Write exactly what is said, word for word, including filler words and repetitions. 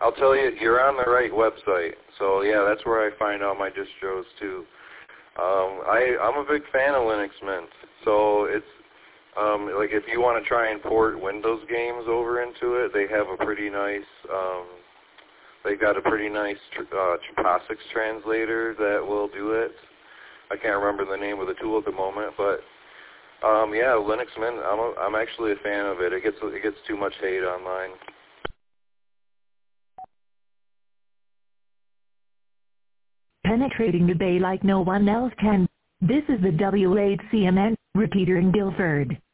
I'll tell you, you're on the right website. So yeah, that's where I find all my distros too. Um, I, I'm a big fan of Linux Mint. So it's um, like if you want to try and port Windows games over into it, they have a pretty nice. Um, they got a pretty nice uh, POSIX translator that will do it. I can't remember the name of the tool at the moment, but um, yeah, Linux Mint. I'm a, I'm actually a fan of it. It gets it gets too much hate online. Penetrating the Bay like no one else can. This is the W eight C M N repeater in Guilford.